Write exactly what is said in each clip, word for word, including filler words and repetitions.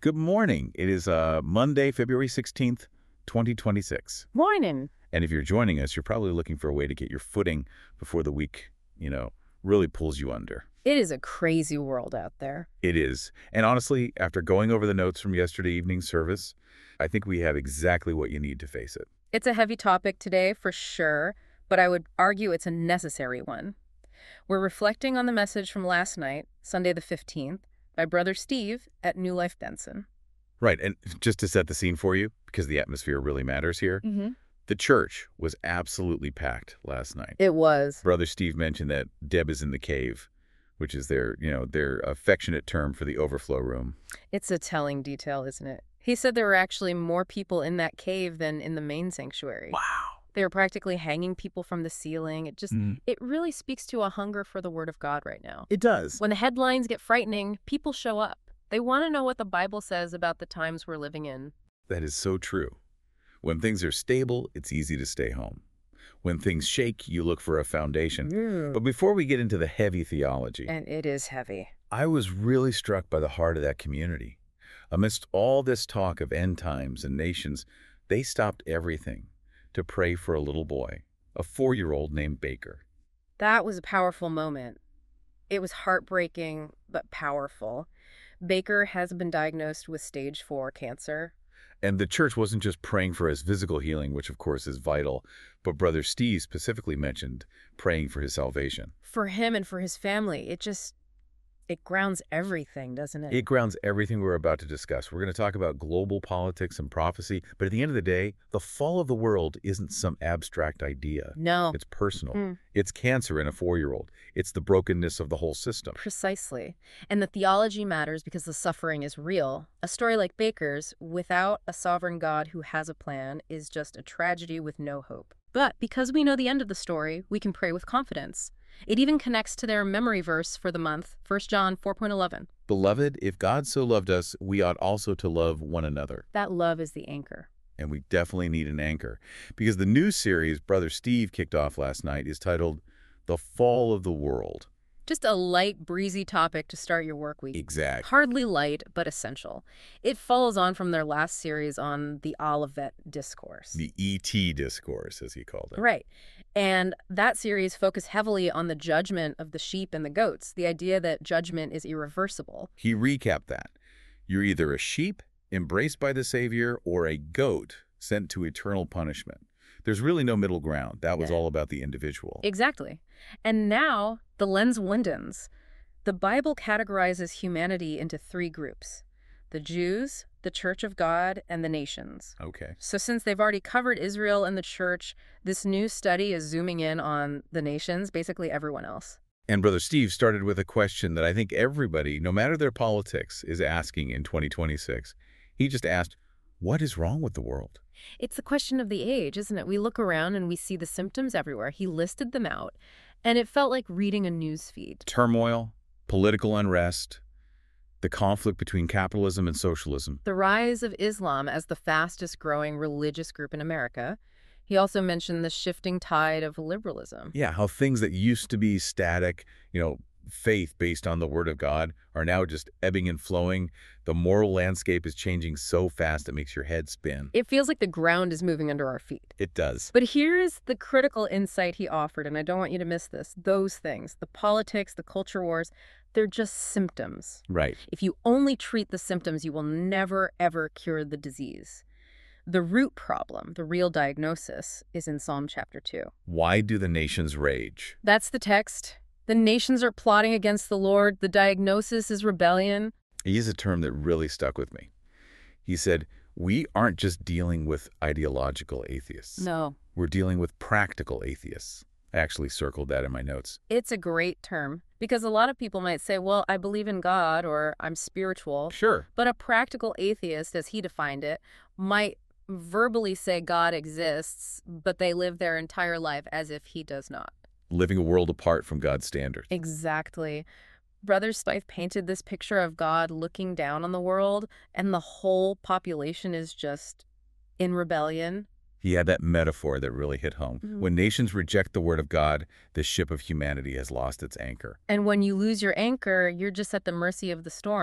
Good morning. It is uh, Monday, February sixteenth, twenty twenty-six. Morning. And if you're joining us, you're probably looking for a way to get your footing before the week, you know, really pulls you under. It is a crazy world out there. It is. And honestly, after going over the notes from yesterday evening's service, I think we have exactly what you need to face it. It's a heavy topic today, for sure, but I would argue it's a necessary one. We're reflecting on the message from last night, Sunday the fifteenth, by Brother Steve at New Life Benson. Right. And just to set the scene for you, because the atmosphere really matters here, Mm-hmm. the church was absolutely packed last night. It was. Brother Steve mentioned that Deb is in the cave, which is their, you know, their affectionate term for the overflow room. It's a telling detail, isn't it? He said there were actually more people in that cave than in the main sanctuary. Wow. They were practically hanging people from the ceiling. It just, Mm. it really speaks to a hunger for the Word of God right now. It does. When the headlines get frightening, people show up. They want to know what the Bible says about the times we're living in. That is so true. When things are stable, it's easy to stay home. When things shake, you look for a foundation. But before we get into the heavy theology, And it is heavy. I was really struck by the heart of that community. Amidst all this talk of end times and nations, they stopped everything to pray for a little boy, a four-year-old named Baker. That was a powerful moment. It was heartbreaking, but powerful. Baker has been diagnosed with stage four cancer. And the church wasn't just praying for his physical healing, which of course is vital, but Brother Steve specifically mentioned praying for his salvation. For him and for his family, it just, it grounds everything, doesn't it? It grounds everything we're about to discuss. We're going to talk about global politics and prophecy, but at the end of the day, the fall of the world isn't some abstract idea. No. It's personal. Mm. It's cancer in a four-year-old. It's the brokenness of the whole system. Precisely. And the theology matters because the suffering is real. A story like Baker's, without a sovereign God who has a plan, is just a tragedy with no hope. But because we know the end of the story, we can pray with confidence. It even connects to their memory verse for the month, First John four point eleven. Beloved, if God so loved us, we ought also to love one another. That love is the anchor. And we definitely need an anchor. Because the new series Brother Steve kicked off last night is titled The Fall of the World. Just a light, breezy topic to start your work week. Exact. Hardly light, but essential. It follows on from their last series on the Olivet Discourse. The E T discourse, as he called it. Right. And that series focused heavily on the judgment of the sheep and the goats, the idea that judgment is irreversible. He recapped that. You're either a sheep embraced by the Savior or a goat sent to eternal punishment. There's really no middle ground. That was Yeah. all about the individual. Exactly. And now the lens widens. The Bible categorizes humanity into three groups: the Jews, the Church of God, and the nations. Okay. So since they've already covered Israel and the church, this new study is zooming in on the nations, basically everyone else. And Brother Steve started with a question that I think everybody, no matter their politics, is asking in twenty twenty-six. He just asked, what is wrong with the world? It's the question of the age, isn't it? We look around and we see the symptoms everywhere. He listed them out, and it felt like reading a news feed. Turmoil, political unrest, the conflict between capitalism and socialism. The rise of Islam as the fastest growing religious group in America. He also mentioned the shifting tide of liberalism. Yeah, how things that used to be static, you know, faith based on the Word of God are now just ebbing and flowing. The moral landscape is changing so fast it makes your head spin. It feels like the ground is moving under our feet. It does. But here's the critical insight he offered, and I don't want you to miss this. Those things, the politics, the culture wars, they're just symptoms. Right. If you only treat the symptoms, you will never, ever cure the disease. The root problem, the real diagnosis, is in Psalm chapter two. Why do the nations rage? That's the text. The nations are plotting against the Lord. The diagnosis is rebellion. He used a term that really stuck with me. He said, we aren't just dealing with ideological atheists. No. We're dealing with practical atheists. I actually circled that in my notes. It's a great term because a lot of people might say, well, I believe in God or I'm spiritual. Sure. But a practical atheist, as he defined it, might verbally say God exists, but they live their entire life as if he does not. Living a world apart from God's standards. Exactly. Brother Steve painted this picture of God looking down on the world, and the whole population is just in rebellion. He had that metaphor that really hit home. Mhm. When nations reject the Word of God, the ship of humanity has lost its anchor. And when you lose your anchor, you're just at the mercy of the storm.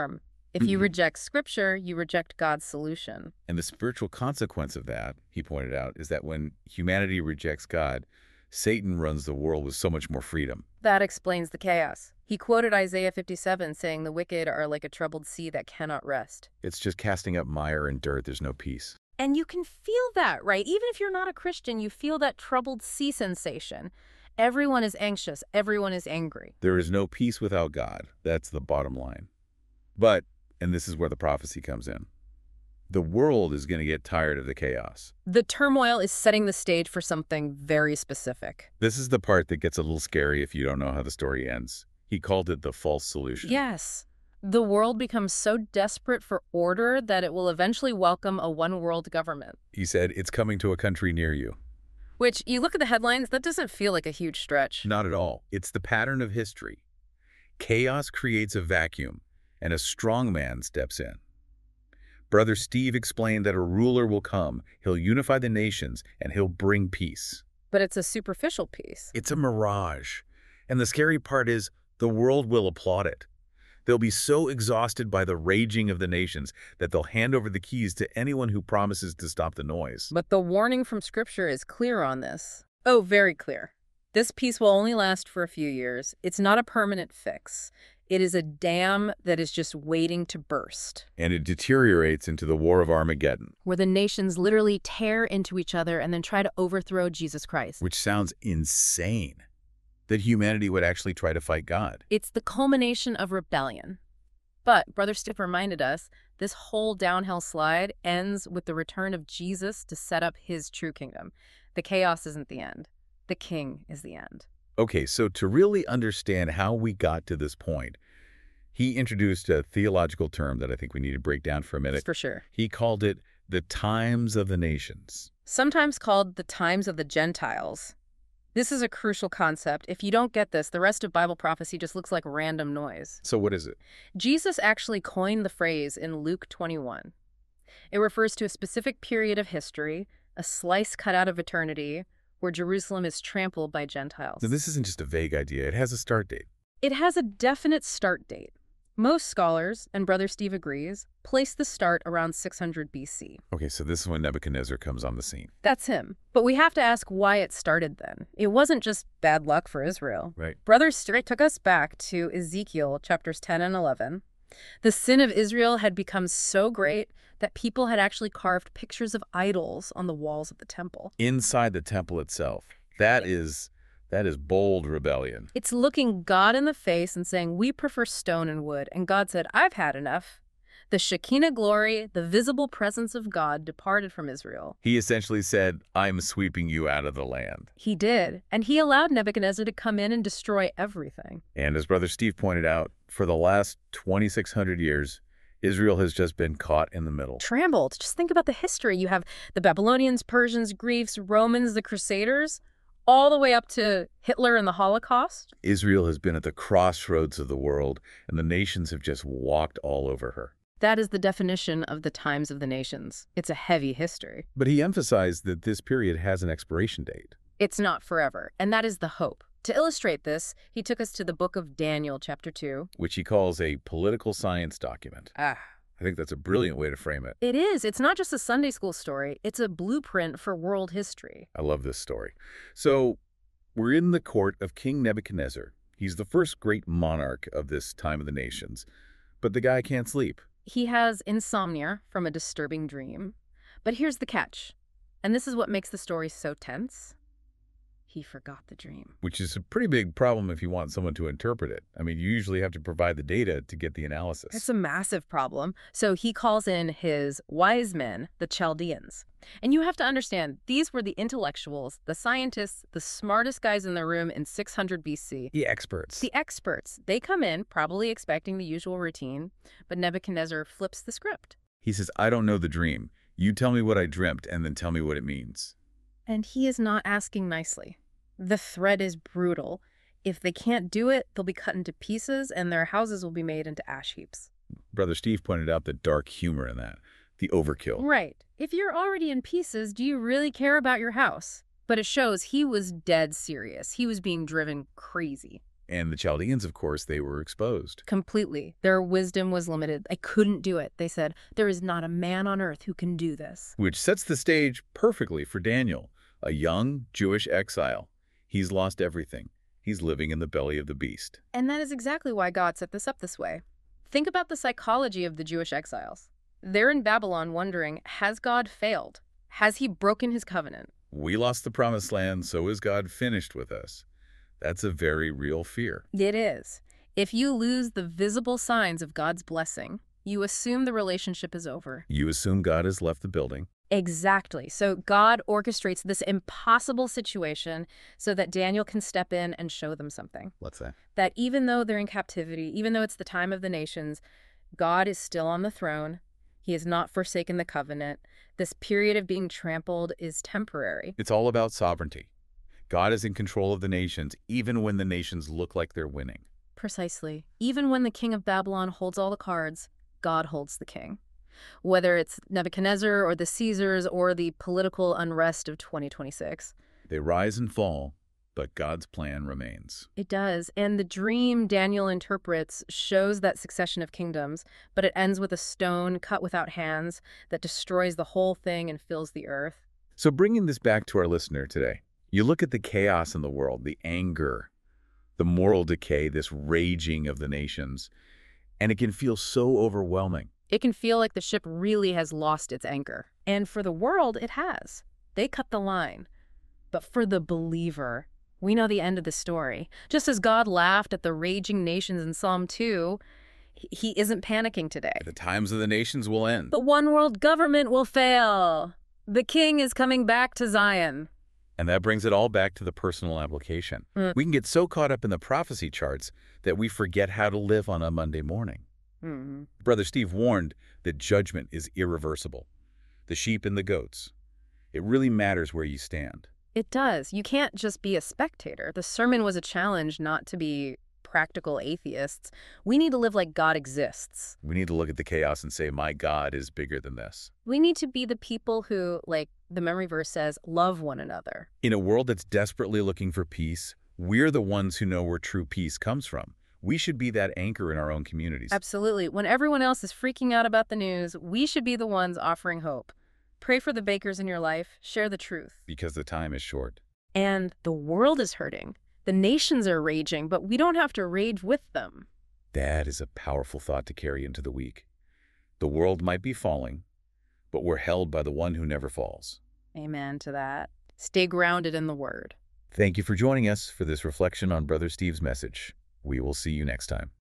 If you Mhm. reject Scripture, you reject God's solution. And the spiritual consequence of that, he pointed out, is that when humanity rejects God, Satan runs the world with so much more freedom. That explains the chaos. He quoted Isaiah fifty-seven, saying the wicked are like a troubled sea that cannot rest. It's just casting up mire and dirt. There's no peace. And you can feel that, right? Even if you're not a Christian, you feel that troubled sea sensation. Everyone is anxious. Everyone is angry. There is no peace without God. That's the bottom line. But, and this is where the prophecy comes in, the world is going to get tired of the chaos. The turmoil is setting the stage for something very specific. This is the part that gets a little scary if you don't know how the story ends. He called it the false solution. Yes. The world becomes so desperate for order that it will eventually welcome a one-world government. He said, it's coming to a country near you. Which, you look at the headlines, that doesn't feel like a huge stretch. Not at all. It's the pattern of history. Chaos creates a vacuum, and a strong man steps in. Brother Steve explained that a ruler will come, he'll unify the nations, and he'll bring peace. But it's a superficial piece. It's a mirage. And the scary part is, the world will applaud it. They'll be so exhausted by the raging of the nations that they'll hand over the keys to anyone who promises to stop the noise. But the warning from Scripture is clear on this. Oh, very clear. This peace will only last for a few years. It's not a permanent fix. It is a dam that is just waiting to burst. And it deteriorates into the War of Armageddon. Where the nations literally tear into each other and then try to overthrow Jesus Christ. Which sounds insane. That humanity would actually try to fight God. It's the culmination of rebellion. But, Brother Steve reminded us, this whole downhill slide ends with the return of Jesus to set up his true kingdom. The chaos isn't the end. The king is the end. Okay, so to really understand how we got to this point, he introduced a theological term that I think we need to break down for a minute. For sure. He called it the times of the nations. Sometimes called the times of the Gentiles. This is a crucial concept. If you don't get this, the rest of Bible prophecy just looks like random noise. So what is it? Jesus actually coined the phrase in Luke twenty-one. It refers to a specific period of history, a slice cut out of eternity, where Jerusalem is trampled by Gentiles. Now, this isn't just a vague idea. It has a start date. It has a definite start date. Most scholars, and Brother Steve agrees, place the start around six hundred B C. Okay, so this is when Nebuchadnezzar comes on the scene. That's him. But we have to ask why it started then. It wasn't just bad luck for Israel. Right. Brother Steve took us back to Ezekiel chapters ten and eleven. The sin of Israel had become so great that people had actually carved pictures of idols on the walls of the temple. Inside the temple itself. That is, that is bold rebellion. It's looking God in the face and saying, we prefer stone and wood. And God said, I've had enough. The Shekinah glory, the visible presence of God, departed from Israel. He essentially said, I'm sweeping you out of the land. He did. And he allowed Nebuchadnezzar to come in and destroy everything. And as Brother Steve pointed out, for the last twenty-six hundred years, Israel has just been caught in the middle. Trampled. Just think about the history. You have the Babylonians, Persians, Greeks, Romans, the Crusaders, all the way up to Hitler and the Holocaust. Israel has been at the crossroads of the world, and the nations have just walked all over her. That is the definition of the times of the nations. It's a heavy history. But he emphasized that this period has an expiration date. It's not forever, and that is the hope. To illustrate this, he took us to the book of Daniel, chapter two. Which he calls a political science document. Ah. I think that's a brilliant way to frame it. It is. It's not just a Sunday school story. It's a blueprint for world history. I love this story. So, we're in the court of King Nebuchadnezzar. He's the first great monarch of this time of the nations. But the guy can't sleep. He has insomnia from a disturbing dream. But here's the catch. And this is what makes the story so tense. He forgot the dream. Which is a pretty big problem if you want someone to interpret it. I mean, you usually have to provide the data to get the analysis. It's a massive problem. So he calls in his wise men, the Chaldeans. And you have to understand, these were the intellectuals, the scientists, the smartest guys in the room in six hundred B C. The experts. The experts. They come in, probably expecting the usual routine, but Nebuchadnezzar flips the script. He says, I don't know the dream. You tell me what I dreamt and then tell me what it means. And he is not asking nicely. The threat is brutal. If they can't do it, they'll be cut into pieces and their houses will be made into ash heaps. Brother Steve pointed out the dark humor in that, the overkill. Right. If you're already in pieces, do you really care about your house? But it shows he was dead serious. He was being driven crazy. And the Chaldeans, of course, they were exposed. Completely. Their wisdom was limited. I couldn't do it. They said, there is not a man on earth who can do this. Which sets the stage perfectly for Daniel, a young Jewish exile. He's lost everything. He's living in the belly of the beast. And that is exactly why God set this up this way. Think about the psychology of the Jewish exiles. They're in Babylon wondering, has God failed? Has he broken his covenant? We lost the promised land, so is God finished with us? That's a very real fear. It is. If you lose the visible signs of God's blessing, you assume the relationship is over. You assume God has left the building. Exactly. So God orchestrates this impossible situation so that Daniel can step in and show them something. What's that? That even though they're in captivity, even though it's the time of the nations, God is still on the throne. He has not forsaken the covenant. This period of being trampled is temporary. It's all about sovereignty. God is in control of the nations, even when the nations look like they're winning. Precisely. Even when the king of Babylon holds all the cards, God holds the king. Whether it's Nebuchadnezzar or the Caesars or the political unrest of twenty twenty-six. They rise and fall, but God's plan remains. It does. And the dream Daniel interprets shows that succession of kingdoms, but it ends with a stone cut without hands that destroys the whole thing and fills the earth. So bringing this back to our listener today, you look at the chaos in the world, the anger, the moral decay, this raging of the nations, and it can feel so overwhelming. It can feel like the ship really has lost its anchor. And for the world, it has. They cut the line. But for the believer, we know the end of the story. Just as God laughed at the raging nations in Psalm two, he isn't panicking today. The times of the nations will end. The one world government will fail. The king is coming back to Zion. And that brings it all back to the personal application. Mm. We can get so caught up in the prophecy charts that we forget how to live on a Monday morning. Mm-hmm. Brother Steve warned that judgment is irreversible. The sheep and the goats. It really matters where you stand. It does. You can't just be a spectator. The sermon was a challenge not to be practical atheists. We need to live like God exists. We need to look at the chaos and say, my God is bigger than this. We need to be the people who, like the memory verse says, love one another. In a world that's desperately looking for peace, we're the ones who know where true peace comes from. We should be that anchor in our own communities. Absolutely. When everyone else is freaking out about the news, we should be the ones offering hope. Pray for the bakers in your life. Share the truth. Because the time is short. And the world is hurting. The nations are raging, but we don't have to rage with them. That is a powerful thought to carry into the week. The world might be falling, but we're held by the one who never falls. Amen to that. Stay grounded in the Word. Thank you for joining us for this reflection on Brother Steve's message. We will see you next time.